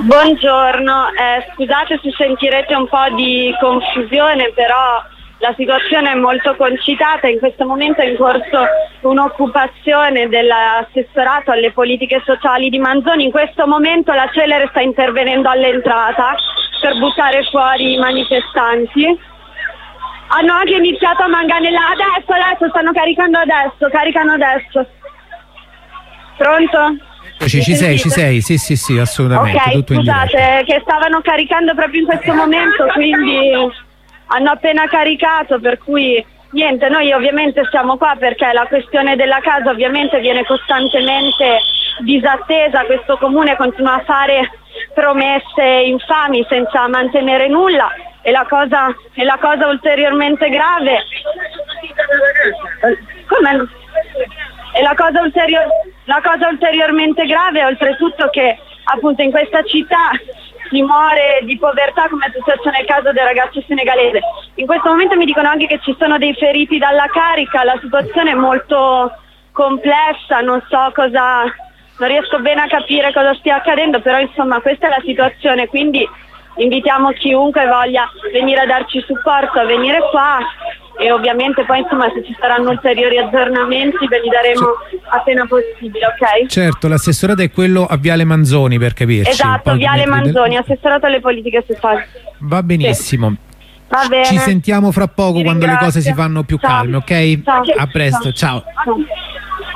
Buongiorno, scusate se sentirete un po' di confusione, però la situazione è molto concitata. In questo momento è in corso un'occupazione dell'assessorato alle politiche sociali di Manzoni. In questo momento la Celere sta intervenendo all'entrata per buttare fuori i manifestanti. Hanno anche iniziato a manganellare. Adesso stanno caricano adesso. Pronto? Ci sei, sì, assolutamente. Ok, tutto scusate, che stavano caricando proprio in questo momento, quindi hanno appena caricato, per cui niente, noi ovviamente siamo qua perché la questione della casa ovviamente viene costantemente disattesa. Questo comune continua a fare promesse infami senza mantenere nulla, e la cosa ulteriormente grave e la cosa ulteriormente grave è oltretutto che appunto in questa città si muore di povertà, come è successo nel caso del ragazzo senegalese. In questo momento mi dicono anche che ci sono dei feriti dalla carica. La situazione è molto complessa, non riesco bene a capire cosa stia accadendo, però insomma questa è la situazione, quindi invitiamo chiunque voglia venire a darci supporto a venire qua, e ovviamente poi insomma se ci saranno ulteriori aggiornamenti ve li daremo appena possibile, ok? Certo, l'assessorato è quello a Viale Manzoni, per capirci. Esatto, Viale Manzoni, assessorato alle politiche sociali. Va benissimo. Sì. Va bene. Ci sentiamo fra poco quando le cose si fanno più calme, ok? Ciao. A presto, ciao. Ciao.